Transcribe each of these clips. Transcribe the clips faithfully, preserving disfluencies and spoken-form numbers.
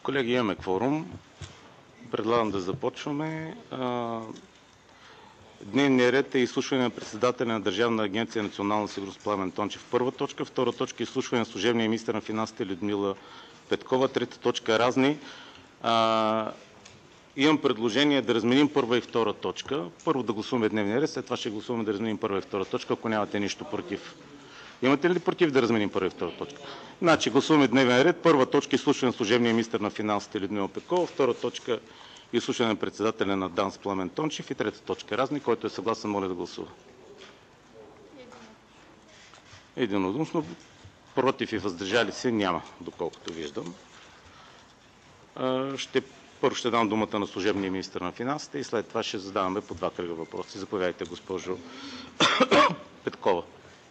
Колеги, имаме кворум. Предлагам да започваме. Дневният ред е изслушване на председателя на Държавна агенция „Национална сигурност“ Пламен Тончев. Първа точка. Втора точка – изслушване на служебния министър на финансите Людмила Петкова. Трета точка – разни. А, имам предложение да разменим първа и втора точка. Първо да гласуваме дневния ред, след това ще гласуваме да разменим първа и втора точка, ако нямате нищо против. Имате ли против да разменим първа и втора точка? Значи гласуваме дневния ред. Първа точка – изслушване на служебния министър на финансите Людмила Петкова. Втора точка – изслушване на председателя на ДАНС Пламен Тончев. И трета точка – разни. Който е съгласен, моля да гласува. Единодушно. Против и въздържали се няма, доколкото виждам. Ще, първо ще дам думата на служебния министър на финансите и след това ще задаваме по два кръга въпроси. Заповядайте, госпожо Петкова.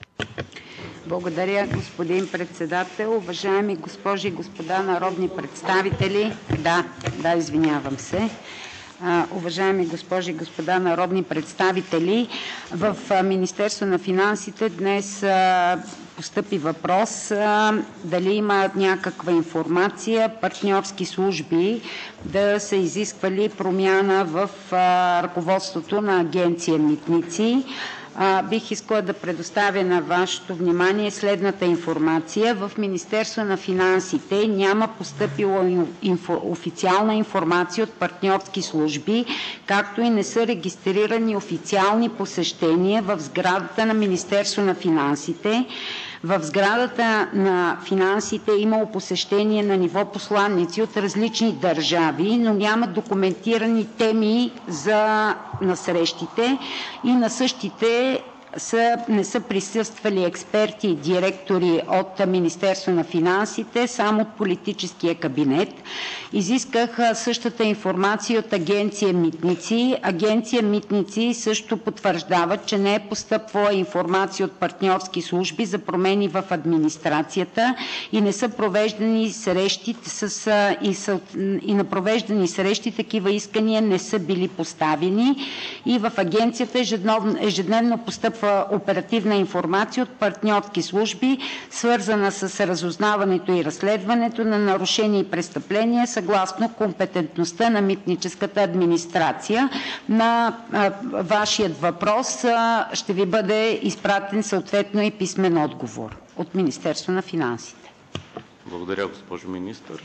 Благодаря, господин председател. Уважаеми госпожи и господа народни представители, да, да, извинявам се. Uh, уважаеми госпожи и господа народни представители, в uh, Министерството на финансите днес uh, постъпи въпрос uh, дали има някаква информация партньорски служби да са изисквали промяна в uh, ръководството на Агенция Митници. А, бих искала да предоставя на вашето внимание следната информация. В Министерство на финансите няма постъпила инфо, официална информация от партньорски служби, както и не са регистрирани официални посещения в сградата на Министерство на финансите. В сградата на финансите е имало посещение на ниво посланици от различни държави, но няма документирани теми за насрещите и на същите са, не са присъствали експерти и директори от Министерство на финансите, само от политическия кабинет. Изисках същата информация от Агенция Митници. Агенция Митници също потвърждава, че не е постъпвала информация от партньорски служби за промени в администрацията и не са провеждани срещи с, и, са, и на провеждани срещи такива искания не са били поставени. И в агенцията ежедневно, ежедневно постъпва оперативна информация от партньорски служби, свързана с разузнаването и разследването на нарушения и престъпления съгласно компетентността на митническата администрация. На а, вашият въпрос а, ще ви бъде изпратен съответно и писмен отговор от Министерство на финансите. Благодаря, госпожо министър.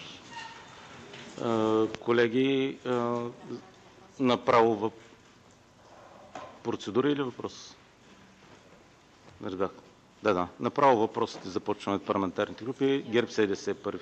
А, колеги, а, направо в процедура или въпрос? Да, да, да. Направо въпросите започваме от парламентарните групи. ГЕРБ СДС първи.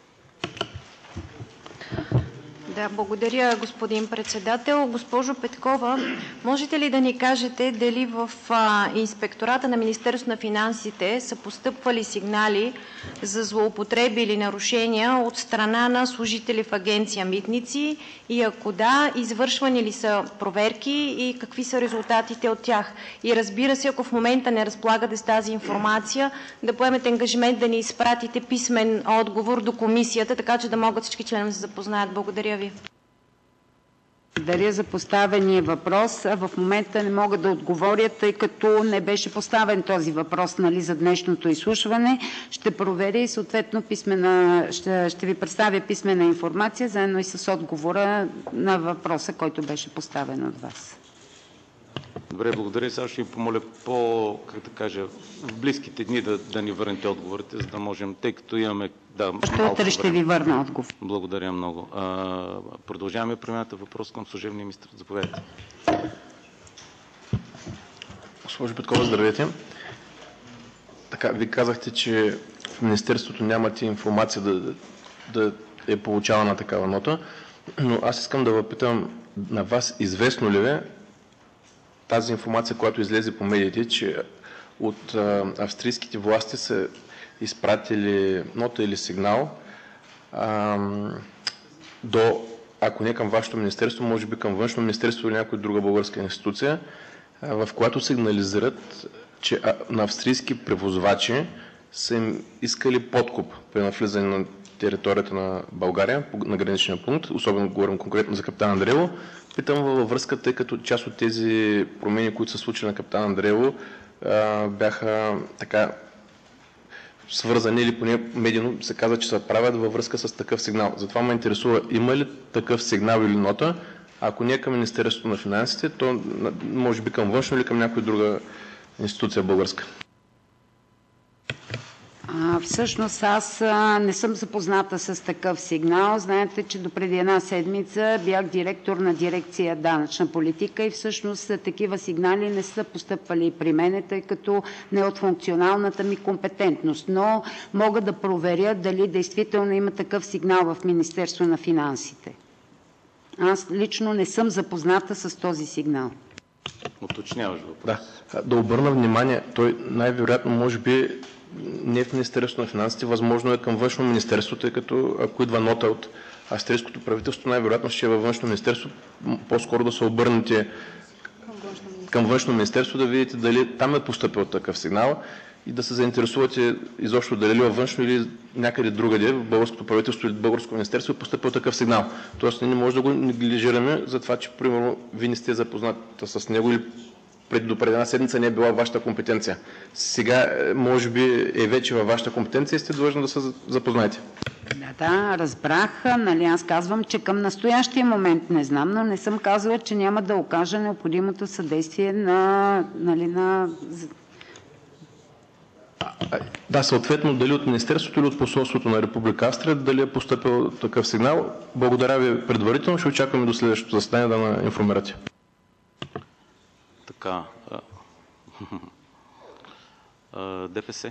Да, благодаря, господин председател. Госпожо Петкова, можете ли да ни кажете дали в а, инспектората на Министерството на финансите са постъпвали сигнали за злоупотреби или нарушения от страна на служители в Агенция Митници и ако да, извършвани ли са проверки и какви са резултатите от тях? И разбира се, ако в момента не разполагате с тази информация, да поемете ангажимент да ни изпратите писмен отговор до комисията, така че да могат всички членове да се запознаят. Благодаря ви. Благодаря за поставения въпрос. В момента не мога да отговоря, тъй като не беше поставен този въпрос, нали, за днешното изслушване. Ще проверя и съответно писмена, ще, ще ви представя писмена информация, заедно и с отговора на въпроса, който беше поставен от вас. Добре, благодаря. Сега ще ви помоля по, как да кажа, в близките дни да, да ни върнете отговорите, за да можем, тъй като имаме... Да, Ще утре ще ви върна отговор. Благодаря много. А, продължаваме премината въпрос към служебния министър. Заповядайте. Госпожо Петкова, здравейте. Така, ви казахте, че в Министерството нямате информация да, да, да е получавана такава нота, но аз искам да въпитам на вас, известно ли е тази информация, която излезе по медиите, че от а, австрийските власти са изпратили нота или сигнал а, до, ако не към вашето министерство, може би към външно министерство или някоя друга българска институция, а, в която сигнализират, че а, на австрийски превозвачи са им искали подкуп при навлизане на територията на България, на граничния пункт, особено говорим конкретно за Капитан Андреево. Питам във връзка, тъй като част от тези промени, които са случили на Капитан Андреево, бяха така свързани или поне медийно се казва, че се правят във връзка с такъв сигнал. Затова ме интересува, има ли такъв сигнал или нота? Ако не е към Министерството на финансите, то може би към външно или към някоя друга институция българска. А, всъщност аз а, не съм запозната с такъв сигнал. Знаете, че допреди една седмица бях директор на дирекция данъчна политика и всъщност такива сигнали не са постъпвали при мене, тъй като не е от функционалната ми компетентност. Но мога да проверя дали действително има такъв сигнал в Министерство на финансите. Аз лично не съм запозната с този сигнал. Уточняваш въпрос. Да, да обърна внимание, той най-вероятно може би не в Министерството на финансите, възможно е към Външно министерство, тъй като ако идва нота от австрийското правителство, най-вероятно ще е във Външно министерство, по-скоро да се обърнете към Външно министерство, да видите дали там е постъпил такъв сигнал и да се заинтересувате изобщо дали във Външно или някъде другаде, в българското правителство или българско министерство е постъпил такъв сигнал. Тоест ние не може да го неглижираме за това, че примерно вие не сте запозната с него или преди до преди една седмица не е била вашата компетенция. Сега, може би, е вече във вашата компетенция и сте длъжни да се запознаете. Да, да, разбрах. Нали, аз казвам, че към настоящия момент не знам, но не съм казала, че няма да окажа необходимото съдействие на... Нали, на... Да, съответно, дали от Министерството или от посолството на Република Австрия, дали е постъпил такъв сигнал. Благодаря ви предварително. Ще очакваме до следващото заседание да ме информирате. Така. ДПС.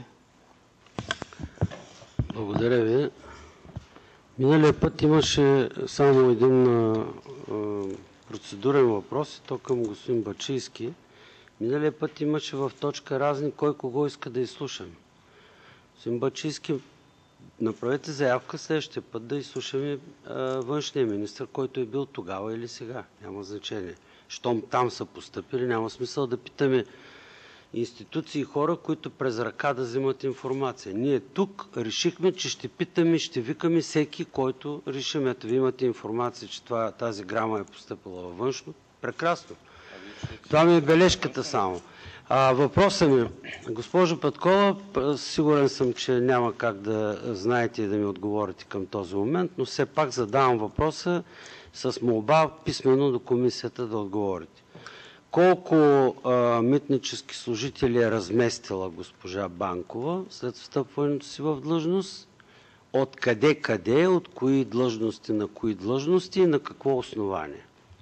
Благодаря ви. Миналия път имаше само един а, а, процедурен въпрос, и то към господин Бачийски. Миналия път имаше в точка разни кой кого иска да изслушам. Господин Бачийски, направете заявка следващия път да изслушаме външния министър, който е бил тогава или сега. Няма значение. Щом там са постъпили, няма смисъл да питаме институции и хора, които през ръка да взимат информация. Ние тук решихме, че ще питаме, ще викаме всеки, който решим. Ето, ви имате информация, че това, тази грама е постъпила във външно. Прекрасно. Това ми е бележката само. А, въпросът ми, госпожо Петкова, сигурен съм, че няма как да знаете и да ми отговорите към този момент, но все пак задавам въпроса с молба писмено до комисията да отговорите. Колко а, митнически служители е разместила госпожа Банкова след встъпването си в длъжност? От къде къде, от кои длъжности на кои длъжности и на какво основание?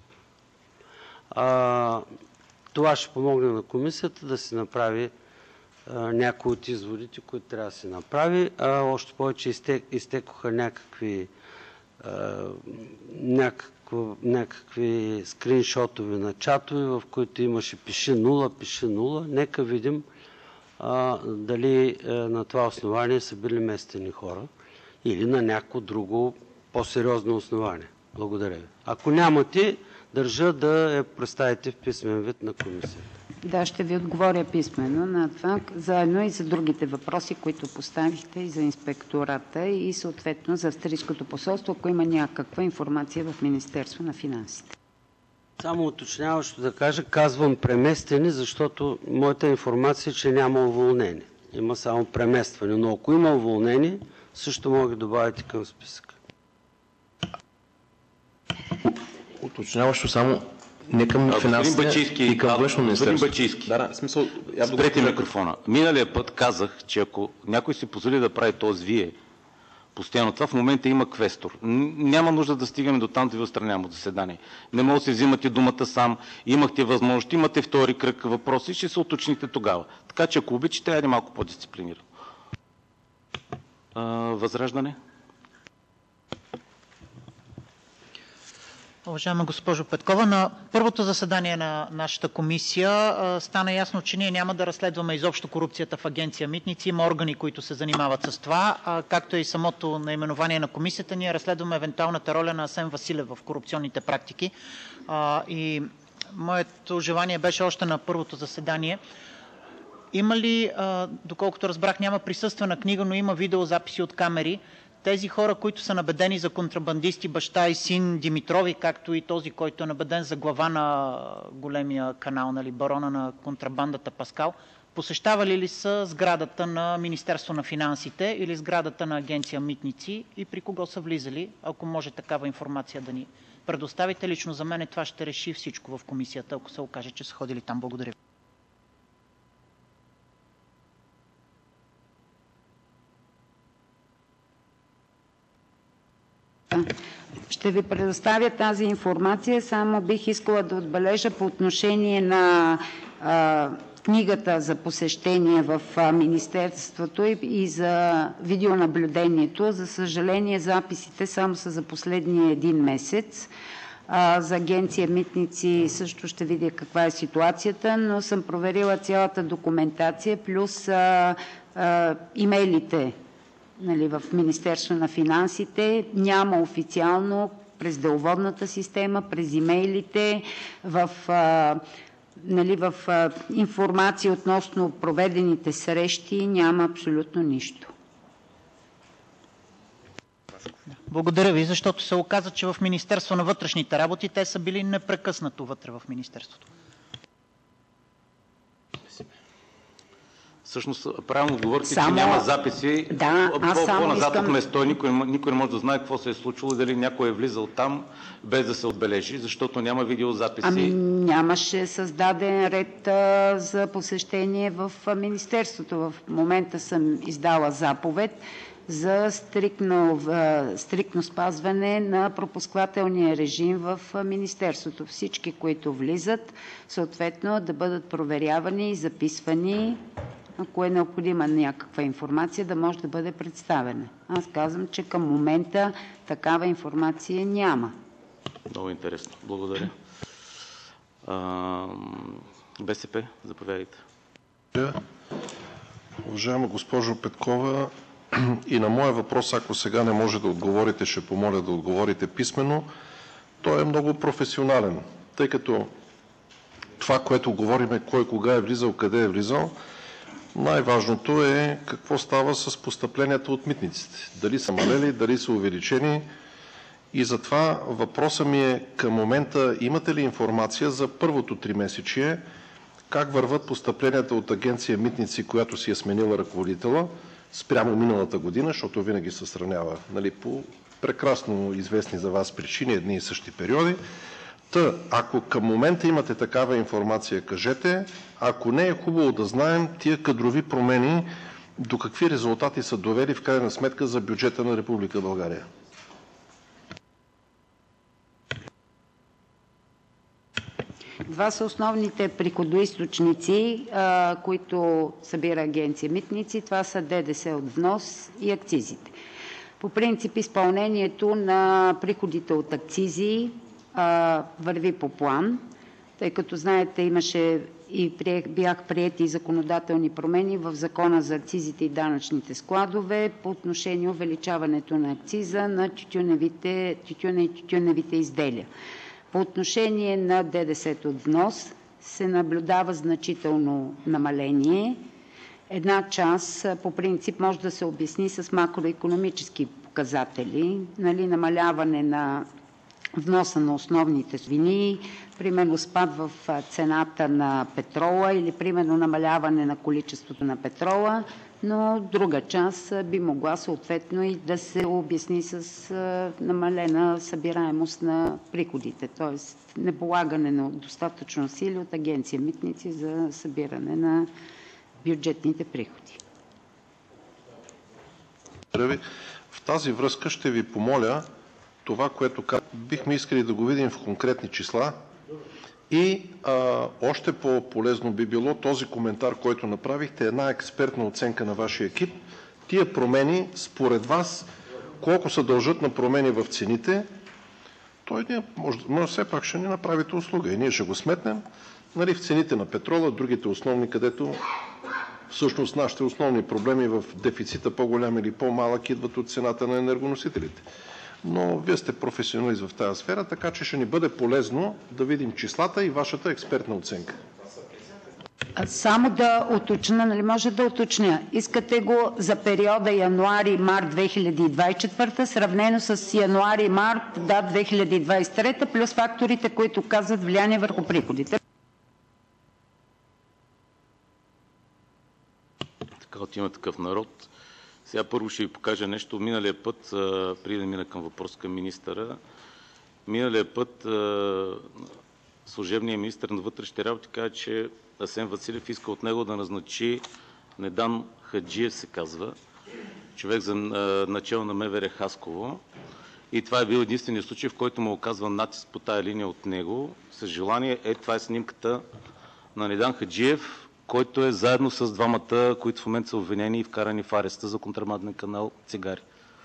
А, това ще помогне на комисията да се направи а, някои от изводите, които трябва да се направи. А, още повече изтек, изтекоха някакви, а, някакво, някакви скриншотове на чатове, в които имаше пиши нула, пиши нула. Нека видим а, дали а, на това основание са били местени хора или на някакво друго по-сериозно основание. Благодаря ви. Ако нямате, държа да я представите в писмен вид на комисията. Да, ще ви отговоря писмено на това, заедно и за другите въпроси, които поставихте и за инспектората и съответно за австрийското посолство, ако има някаква информация в Министерство на финансите. Само уточняващо да кажа, казвам преместени, защото моята информация е, че няма уволнение. Има само преместване, но ако има уволнение, също мога да добавите към списъка. Уточняващо само не към финансите и към външно министерство. Господин Бачийски, да, да, смисъл, я спрете микрофона. Миналия път казах, че ако някой си позволи да прави този вие, постоянно това, в момента има квестор. Няма нужда да стигаме до там да ви отстранявам от заседание. Не може да се взимате думата сам. Имахте възможност, имате втори кръг въпроси, ще се уточните тогава. Така че ако обичате, айде малко по-дисциплинирано. Възраждане? Уважаема госпожо Петкова, на първото заседание на нашата комисия а, стана ясно, че ние няма да разследваме изобщо корупцията в агенция Митници. Има органи, които се занимават с това, а, както и самото наименование на комисията. Ние разследваме евентуалната роля на Асен Василев в корупционните практики. А, и моето желание беше още на първото заседание. Има ли, а, доколкото разбрах, няма присъствена книга, но има видеозаписи от камери. Тези хора, които са набедени за контрабандисти, баща и син Димитрови, както и този, който е набеден за глава на големия канал, нали, барона на контрабандата Паскал, посещавали ли са сградата на Министерство на финансите или сградата на Агенция Митници и при кого са влизали? Ако може такава информация да ни предоставите, лично за мен това ще реши всичко в комисията, ако се окаже, че са ходили там. Благодаря. Ще ви предоставя тази информация. Само бих искала да отбележа по отношение на а, книгата за посещение в а, Министерството и, и за видеонаблюдението. За съжаление, записите само са за последния един месец. А, за Агенция Митници също ще видя каква е ситуацията, но съм проверила цялата документация, плюс а, а, имейлите, нали, в Министерство на финансите. Няма официално през деловодната система, през имейлите, в, а, нали, в а, информация относно проведените срещи няма абсолютно нищо. Благодаря ви, защото се оказа, че в Министерство на вътрешните работи те са били непрекъснато вътре в Министерството. Всъщност, правилно отговорите, Само... че няма записи. Да, аз само По-назад искам... от место никой, никой не може да знае какво се е случило, дали някой е влизал там без да се отбележи, защото няма видеозаписи. Ами нямаше създаден ред а, за посещение в а, Министерството. В момента съм издала заповед за стриктно, а, стриктно спазване на пропускателния режим в а, Министерството. Всички, които влизат, съответно да бъдат проверявани и записвани, ако е необходима някаква информация, да може да бъде представена. Аз казвам, че към момента такава информация няма. Много интересно. Благодаря. А, БСП, заповядайте. Уважаема госпожо Петкова, и на моя въпрос, ако сега не може да отговорите, ще помоля да отговорите писменно. Той е много професионален, тъй като това, което говорим, е кой кога е влизал, къде е влизал. Най-важното е какво става с постъпленията от митниците. Дали са малели, дали са увеличени. И затова въпросът ми е към момента: имате ли информация за първото тримесечие, как върват постъпленията от Агенция Митници, която си е сменила ръководителя, спрямо миналата година, защото винаги се сравнява, нали, по прекрасно известни за вас причини, едни и същи периоди. Та, ако към момента имате такава информация, кажете. Ако не, е хубаво да знаем тия кадрови промени до какви резултати са довели в крайна сметка за бюджета на Република България. Два са основните приходоизточници, които събира Агенция Митници. Това са ДДС от внос и акцизите. По принцип изпълнението на приходите от акцизи върви по план, тъй като знаете, имаше и бях приети законодателни промени в Закона за акцизите и данъчните складове по отношение увеличаването на акциза на тютюневите, тютюна и тютюневите изделия. По отношение на ДДС от внос се наблюдава значително намаление. Една част по принцип може да се обясни с макроекономически показатели, нали, намаляване на вноса на основните суровини, примерно спад в цената на петрола или примерно намаляване на количеството на петрола, но друга част би могла съответно и да се обясни с намалена събираемост на приходите, т.е. неполагане на достатъчно сили от Агенция Митници за събиране на бюджетните приходи. В тази връзка ще ви помоля това, което бихме искали да го видим в конкретни числа и а, още по-полезно би било този коментар, който направихте, една експертна оценка на вашия екип. Тия промени, според вас, колко се дължат на промени в цените, той не може, може все пак ще ни направите услуга и ние ще го сметнем, нали, в цените на петрола, другите основни, където всъщност нашите основни проблеми в дефицита, по-голям или по-малък, идват от цената на енергоносителите. Но вие сте професионалист в тази сфера, така че ще ни бъде полезно да видим числата и вашата експертна оценка. Само да уточня, нали може да уточня. Искате го за периода януари-март две хиляди двадесет и четвърта, сравнено с януари-март да, две хиляди двадесет и трета, плюс факторите, които казват влияние върху приходите. от Има такъв народ. Сега първо ще ви покажа нещо. Миналия път, преди да мина към въпрос към министъра, миналия път служебният министър на вътрешните работи каза, че Асен Василев иска от него да назначи Недан Хаджиев, се казва, човек за начало на МВР Хасково. И това е бил единственият случай, в който му оказва натиск по тая линия от него. С желание, е, това е снимката на Недан Хаджиев, който е заедно с двамата, които в момента са обвинени и вкарани в ареста за контрабанден канал цигари.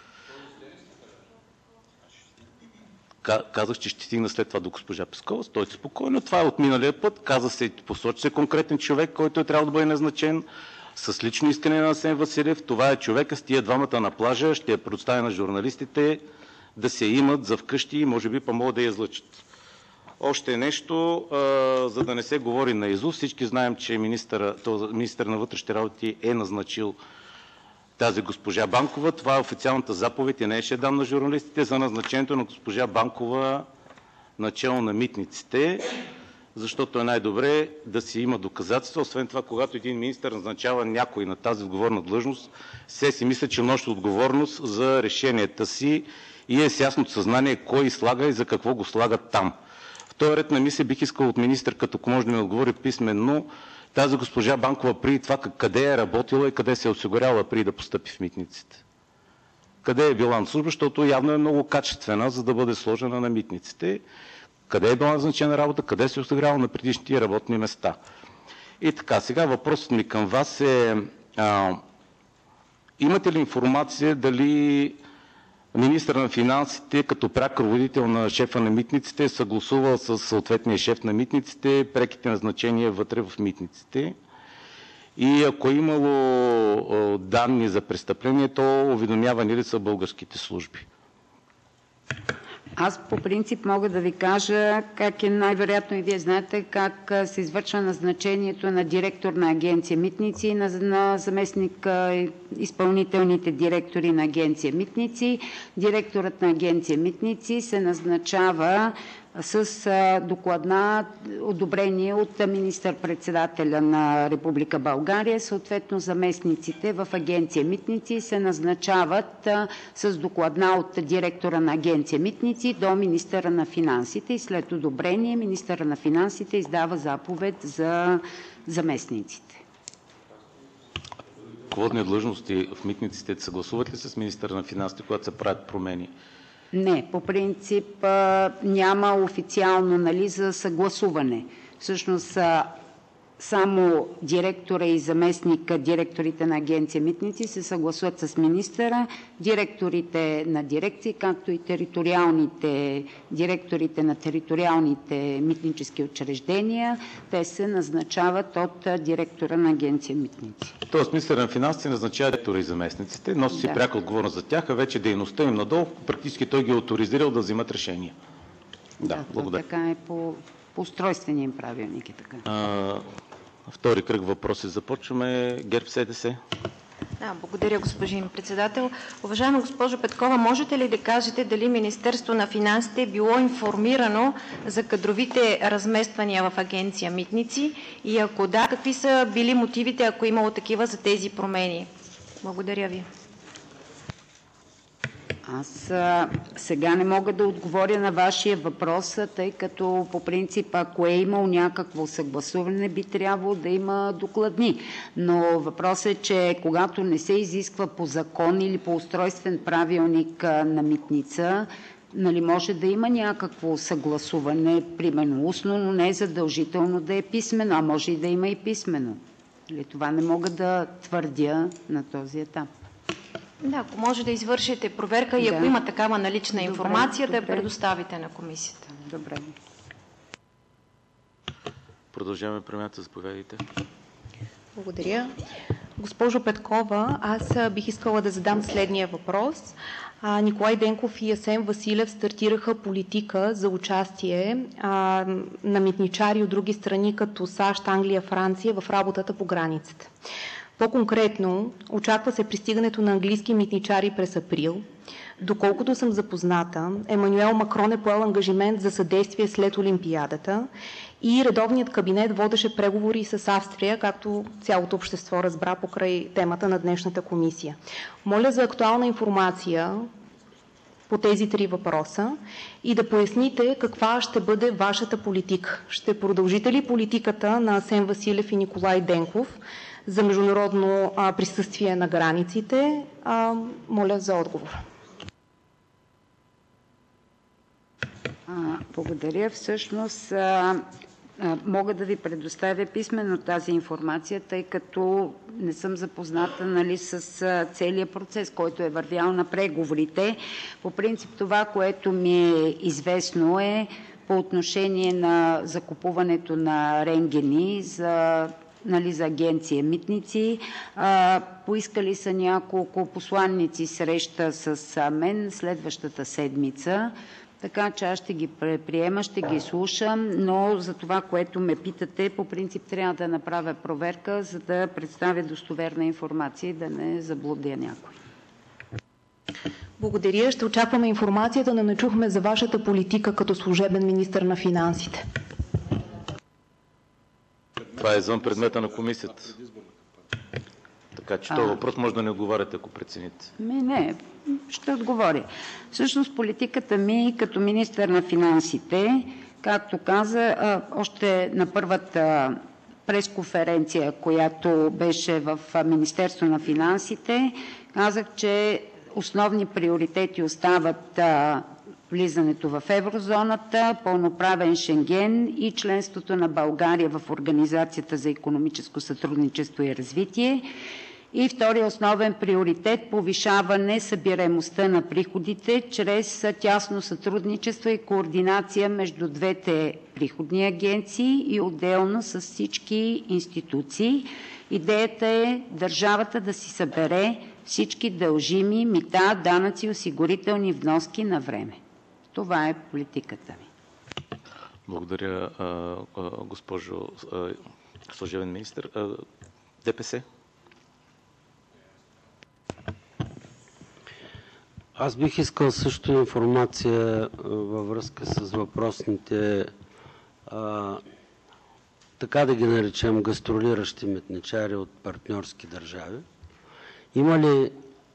Казах, че ще стигна след това до госпожа Пескова. Стойте спокойно. Това е от миналия път. Каза се, посочи се конкретен човек, който е трябвало да бъде назначен с лично искане на Асен Василев. Това е човека с тия двамата на плажа. Ще я предоставя на журналистите да се имат за вкъщи и може би па могат да я излъчат. Още нещо, а, за да не се говори наизуст. Всички знаем, че министър на вътрешните работи е назначил тази госпожа Банкова. Това е официалната заповед и не ще дам на журналистите за назначението на госпожа Банкова начало на митниците, защото е най-добре да си има доказателства. Освен това, когато един министър назначава някой на тази отговорна длъжност, се си мисля, че носи отговорност за решенията си и е с ясното съзнание кой слага и за какво го слагат там. В този ред на мисля бих искал от министър, като ако може да ми отговори писменно, тази госпожа Банкова преди това къде е работила и къде се е осигуряла преди да постъпи в митниците. Къде е била на служба, защото явно е много качествена, за да бъде сложена на митниците. Къде е била назначена работа, къде се е осигуряла на предишните работни места. И така, сега въпросът ми към вас е, а, имате ли информация дали министър на финансите, като пряк ръководител на шефа на митниците, е съгласувал с съответния шеф на митниците преките назначения вътре в митниците? И ако е имало данни за престъпление, то уведомявани ли са българските служби? Аз по принцип мога да ви кажа как е най-вероятно и вие знаете как се извършва назначението на директор на агенция Митници и на, на заместник изпълнителните директори на агенция Митници. Директорът на агенция Митници се назначава с докладна одобрение от министър-председателя на Република България. Съответно заместниците в агенция Митници се назначават с докладна от директора на агенция Митници до министъра на финансите и след одобрение министъра на финансите издава заповед за заместниците. Ръководни длъжности в митниците съгласуват ли с министъра на финансите, когато се правят промени? Не, по принцип няма официално, нали, за съгласуване. Всъщност само директора и заместник директорите на агенция Митници се съгласуват с министъра, директорите на дирекции, както и териториалните, директорите на териториалните митнически учреждения, те се назначават от директора на агенция Митници. Тоест министъра на финансите назначава директора и заместниците, носи си да. пряка отговорност за тях, а вече дейността им надолу, практически той ги е оторизирал да взимат решения. Да, да благодаря. Така е по, по устройствения им правилник. Е така. А, втори кръг въпроси започваме. ГЕРБ СДС. Да, благодаря, господин председател. Уважаема госпожо Петкова, можете ли да кажете дали Министерството на финансите е било информирано за кадровите размествания в агенция Митници и ако да, какви са били мотивите, ако е имало такива за тези промени? Благодаря ви. Аз а, сега не мога да отговоря на вашия въпрос, тъй като по принцип, ако е имал някакво съгласуване, би трябвало да има докладни. Но въпросът е, че когато не се изисква по закон или по устройствен правилник а, на митница, нали, може да има някакво съгласуване, примерно устно, но не е задължително да е писмено, а може и да има и писмено. Нали, това не мога да твърдя на този етап. Да, ако може да извършите проверка и да. ако има такава налична добре, информация, добре. да я предоставите на комисията. Добре. Продължаваме премината, заповядайте. Благодаря. Госпожо Петкова, аз бих искала да задам следния въпрос. А, Николай Денков и Асен Василев стартираха политика за участие а, на митничари от други страни, като САЩ, Англия, Франция, в работата по границата. По-конкретно, очаква се пристигането на английски митничари през април. Доколкото съм запозната, Емануел Макрон е поел ангажимент за съдействие след Олимпиадата и редовният кабинет водеше преговори с Австрия, както цялото общество разбра покрай темата на днешната комисия. Моля за актуална информация по тези три въпроса и да поясните каква ще бъде вашата политика. Ще продължите ли политиката на Асен Василев и Николай Денков за международно а, присъствие на границите? А, моля за отговор. А, благодаря. Всъщност а, а, мога да ви предоставя писменно тази информация, тъй като не съм запозната, нали, с а, целият процес, който е вървял на преговорите. По принцип това, което ми е известно, е по отношение на закупуването на рентгени за Нали, за агенция Митници. А, поискали са няколко посланници среща с мен следващата седмица, така че аз ще ги приема, ще ги слушам, но за това, което ме питате, по принцип трябва да направя проверка, за да представя достоверна информация и да не заблудя някой. Благодаря. Ще очакваме информацията, но не чухме за вашата политика като служебен министър на финансите. Това е извън предмета на комисията. Така че този въпрос може да не отговаряте, ако прецените. Не, не, ще отговоря. Всъщност политиката ми като министър на финансите, както каза, още на първата пресконференция, която беше в Министерство на финансите, казах, че основни приоритети остават влизането в еврозоната, пълноправен Шенген и членството на България в Организацията за икономическо сътрудничество и развитие. И втория основен приоритет – повишаване събираемостта на приходите чрез тясно сътрудничество и координация между двете приходни агенции и отделно с всички институции. Идеята е държавата да си събере всички дължими мита, данъци и осигурителни вноски на време. Това е политиката ми. Благодаря, госпожо служебен министър. ДПС? Аз бих искал също информация във връзка с въпросните, а, така да ги наречем, гастролиращи митничари от партньорски държави. Има ли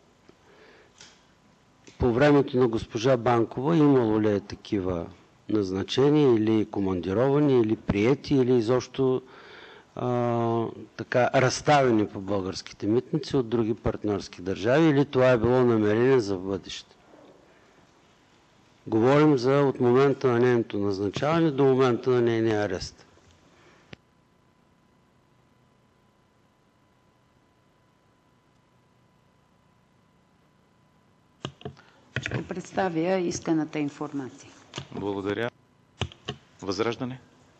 по времето на госпожа Банкова, имало ли е такива назначения или командировани, или приети, или изобщо а, така разставени по българските митници от други партньорски държави, или това е било намерение за бъдеще? Говорим за от момента на нейното назначаване до момента на нейния арест. Ще представя исканата информация. Благодаря. Възраждане?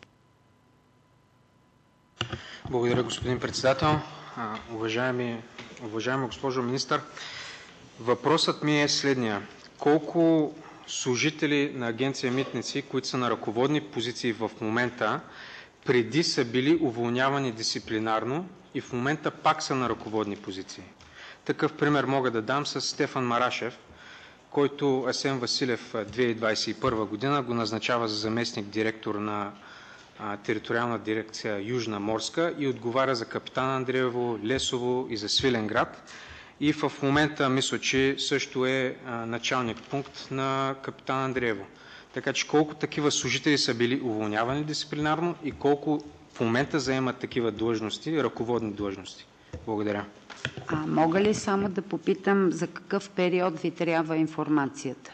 Благодаря, господин председател. Уважаеми, уважаема госпожо министър, въпросът ми е следния. Колко служители на агенция Митници, които са на ръководни позиции в момента, преди са били уволнявани дисциплинарно и в момента пак са на ръководни позиции? Такъв пример мога да дам с Стефан Марашев, който Асен Василев две хиляди двадесет и първа година го назначава за заместник директор на а, териториална дирекция Южна Морска и отговаря за Капитан Андреево, Лесово и за Свиленград. И в момента мисля, че също е а, началник пункт на Капитан Андреево. Така че колко такива служители са били уволнявани дисциплинарно и колко в момента заемат такива длъжности, ръководни длъжности? Благодаря. А мога ли само да попитам за какъв период ви трябва информацията?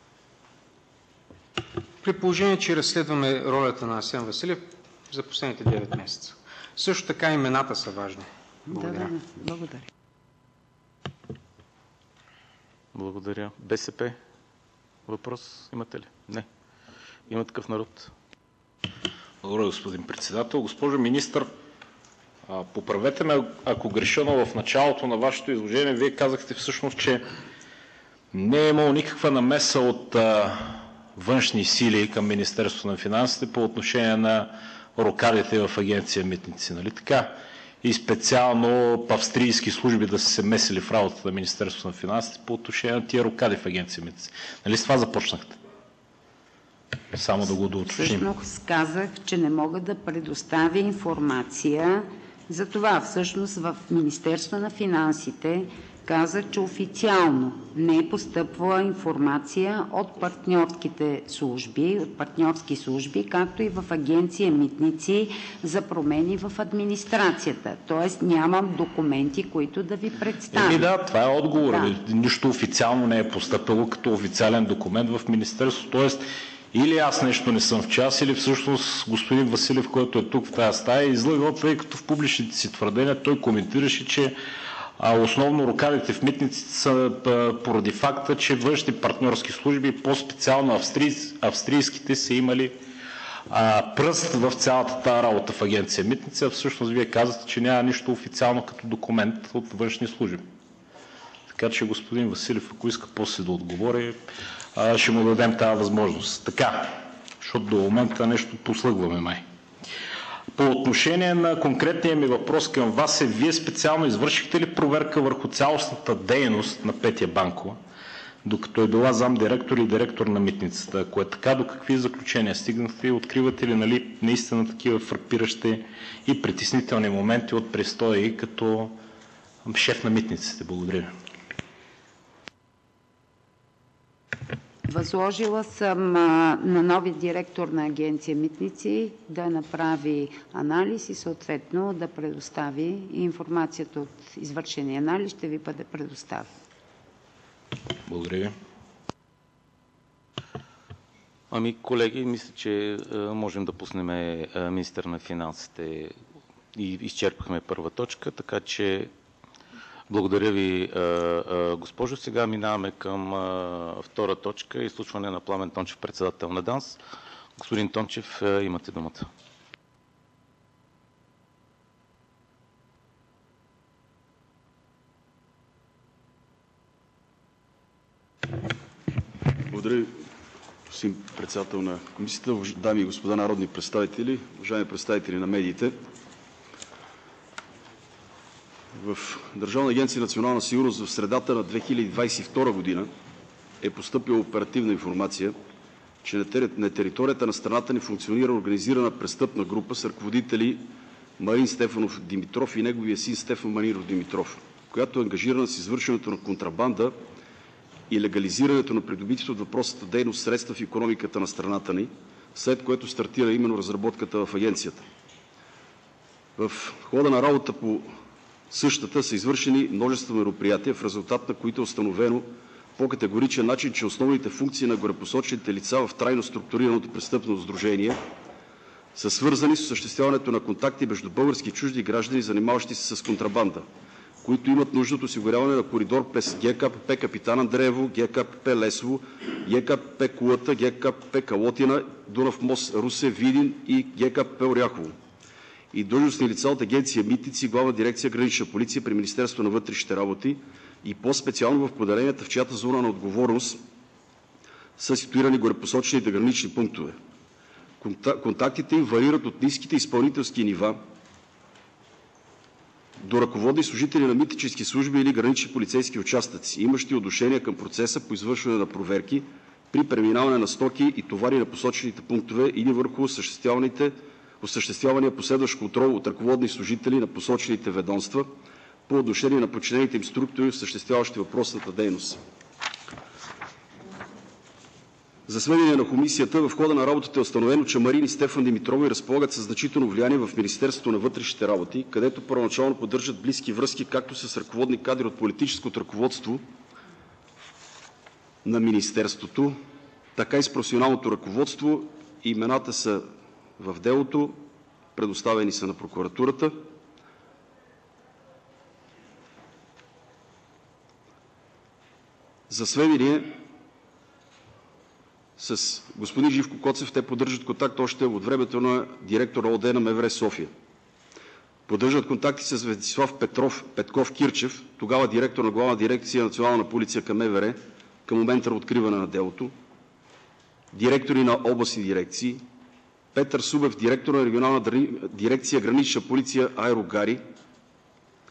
При положение, че разследваме ролята на Асен Василев за последните девет месеца. Също така имената са важни. Благодаря. Да, да, благодаря. Благодаря. БСП? Въпрос имате ли? Не. Има такъв народ. Благодаря, господин председател. Госпожо министър, поправете ме, ако греша, но в началото на вашето изложение вие казахте всъщност, че не е имало никаква намеса от а, външни сили към Министерството на финансите по отношение на рокадите в агенция Митници. Нали така? и специално австрийски служби да са се месили в работата на Министерството на финансите по отношение на тия рокади в Агенция Митници. Нали с това започнахте? Само да го доуточним. Всъщност казах, че не мога да предоставя информация за това. Всъщност в Министерството на финансите казах, че официално не е постъпвала информация от партньорските служби, от партньорски служби, както и в Агенция Митници за промени в администрацията. Тоест нямам документи, които да ви представя. Еми да, това е отговор. Да. Нищо официално не е постъпило като официален документ в Министерството. Тоест или аз нещо не съм в час, или всъщност господин Василев, който е тук в тази стая, е излъгал, тъй като в публичните си твърдения той коментираше, че а основно рокадите в митниците са поради факта, че външни партньорски служби, по-специално австрийс, австрийските, са имали а, пръст в цялата тази работа в Агенция Митници, а всъщност вие казвате, че няма нищо официално като документ от външни служби. Така че господин Василев, ако иска после да отговори, а, ще му дадем тази възможност. Така, защото до момента нещо послъгваме май. По отношение на конкретния ми въпрос към вас е, вие специално извършихте ли проверка върху цялостната дейност на Петя Банкова, докато е била замдиректор и директор на митницата? Ако е така, до какви заключения стигнахте и откривате ли, нали, наистина такива фрапиращи и притеснителни моменти от престоя и като шеф на митниците? Благодаря. Възложила съм а, на нови директор на Агенция Митници да направи анализ и съответно да предостави информацията от извършения анализ, ще ви бъде предоставен. Благодаря ви. Ами, колеги, мисля, че а, можем да пуснем а, министър на финансите и изчерпахме първа точка, така че благодаря ви, госпожо. Сега минаваме към втора точка – изслушване на Пламен Тончев, председател на ДАНС. Господин Тончев, имате думата. Благодаря, господин председател на комисията, дами и господа народни представители, уважаеми представители на медиите. В Държавна агенция „Национална сигурност“ в средата на две хиляди двадесет и втора година е постъпила оперативна информация, че на територията на страната ни функционира организирана престъпна група с ръководители Марин Стефанов Димитров и неговия син Стефан Маниров Димитров, която е ангажирана с извършването на контрабанда и легализирането на придобитите от въпросната дейност средства в икономиката на страната ни, след което стартира именно разработката в агенцията. В хода на работа по същата са извършени множество мероприятия, в резултат на които е установено по категоричен начин, че основните функции на горепосочените лица в трайно структурираното престъпно сдружение са свързани с осъществяването на контакти между български и чужди граждани, занимаващи се с контрабанда, които имат нужда от осигуряване на коридор през ГКПП Капитан Андреево, ГКПП Лесово, ГКПП Кулата, ГКПП Калотина, Дунав мост Русе, Видин и ГКПП Оряхово, и длъжностни лица от Агенция Митници, Главна дирекция Гранична полиция при Министерството на вътрешните работи и по-специално в поделенията, в чиято зона на отговорност са ситуирани горепосочените гранични пунктове. Контактите им варират от ниските изпълнителски нива до ръководни служители на митнически служби или гранични полицейски участъци, имащи отношение към процеса по извършване на проверки при преминаване на стоки и товари на посочените пунктове или върху осъществявания последващ контрол от ръководни служители на посочените ведомства по отношение на подчинените им структури, осъществяващи въпросната дейност. За сведение на комисията, в хода на работата е установено, че Марин и Стефан Димитрови разполагат със значително влияние в Министерството на вътрешните работи, където първоначално поддържат близки връзки както с ръководни кадри от политическото ръководство на Министерството, така и с професионалното ръководство. Имената са в делото, предоставени са на прокуратурата. За сведение, с господин Живко Коцев те поддържат контакт още от времето на директор ООД на МВР София. Поддържат контакти с Венцислав Петров Петков Кирчев, тогава директор на Главна дирекция Национална полиция към МВР, към момента на откриване на делото, директори на областни дирекции, Петър Субев, директор на регионална дирекция Гранична полиция Аерогари,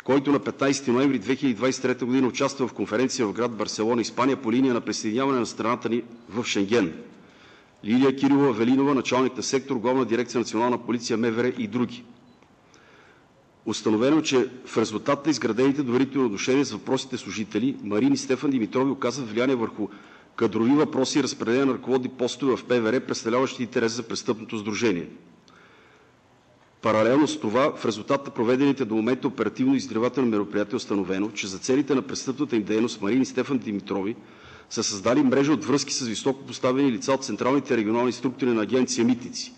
който на петнайсети ноември две хиляди двайсет и трета година участва в конференция в град Барселона, Испания, по линия на присъединяване на страната ни в Шенген. Лилия Кирилова Велинова, началник на сектор, Главна дирекция Национална полиция, МВР и други. Установено, че в резултат на изградените доверителни отношения с въпросите служители, Марин и Стефан Димитрови оказват влияние върху кадрови въпроси и разпределение на ръководни постове в МВР, представляващи интерес за престъпното сдружение. Паралелно с това, в резултат на проведените до момента оперативно-издирвателни мероприятия е установено, че за целите на престъпната им дейност Марин и Стефан Димитрови са създали мрежа от връзки с високо поставени лица от централните регионални структури на Агенция „Митници“,